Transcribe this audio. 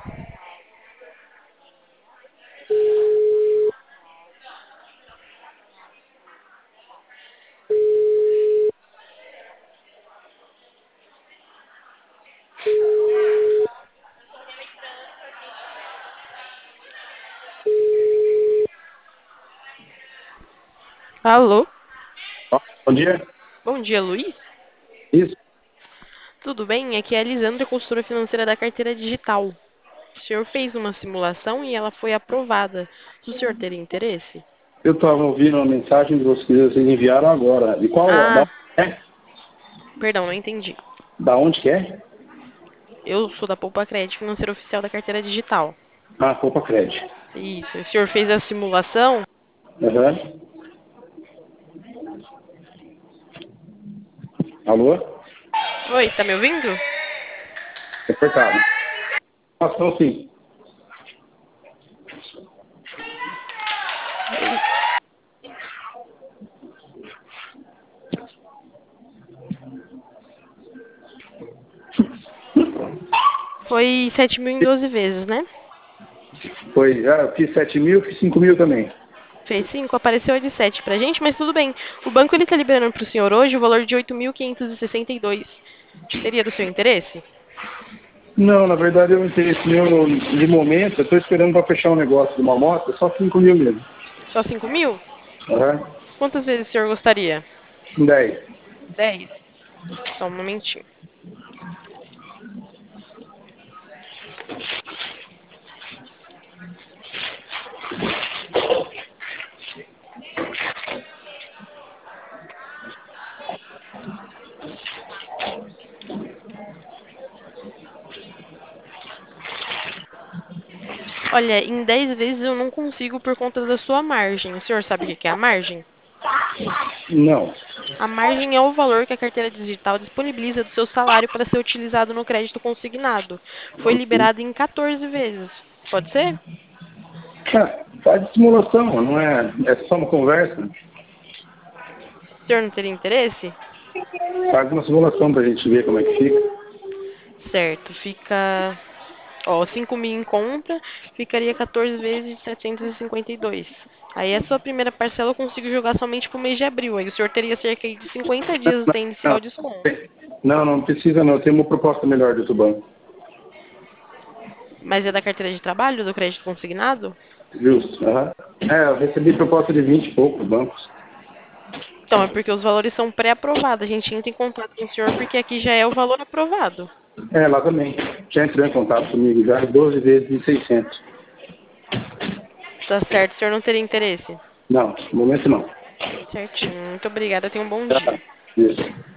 Alô? Bom dia. Bom dia, Luiz. Isso, Tudo bem? Aqui é a Elisandra, consultora financeira da carteira digital. O senhor fez uma simulação e ela foi aprovada. O senhor teria interesse? eu estava ouvindo uma mensagem que vocês enviaram agora. E qual, Ah, perdão, não entendi. da onde que é? Eu sou da Poupa Crédito Financeira Oficial da carteira digital. Ah, Copa Cred. Isso. O senhor fez a simulação? Aham. Alô? Oi, tá me ouvindo? É cortado. Então, sim. Foi 7 mil em 12 vezes, né? Foi, eu fiz 7 mil, fiz 5 mil também. Fez 5, apareceu a de 7 pra gente, mas tudo bem. O banco ele tá liberando pro senhor hoje o valor de 8.562. Seria do seu interesse? Não, na verdade, o interesse meu, de momento, eu estou esperando para fechar um negócio de uma moto, é só 5 mil mesmo. Só 5 mil? Aham. Quantas vezes o senhor gostaria? 10. 10. Só um momentinho. Olha, em 10 vezes eu não consigo por conta da sua margem. O senhor sabe o que que é a margem? Não. A margem é o valor que a carteira digital disponibiliza do seu salário para ser utilizado no crédito consignado. Foi liberado em 14 vezes. Pode ser? Ah, faz de simulação, não é, é só uma conversa. O senhor não teria interesse? Faz uma simulação para a gente ver como é que fica. Certo, fica. Ó, 5 mil em conta, ficaria 14 vezes de 752. Aí a sua primeira parcela eu consigo jogar somente pro mês de abril. Aí o senhor teria cerca de 50 dias até iniciar Não, o desconto. não precisa não. Eu tenho uma proposta melhor do outro banco. Mas é da carteira de trabalho, do crédito consignado? Justo. Aham. É, eu recebi proposta de 20 e poucos bancos. Então, é porque os valores são pré-aprovados. A gente entra em contato com o senhor porque aqui já é o valor aprovado. É, lá também. Já entrou em contato comigo já, 12 vezes de 600. Tá certo, o senhor não teria interesse? Não, no momento não. Certinho. Muito obrigada, tenha um bom Tá. dia. Isso.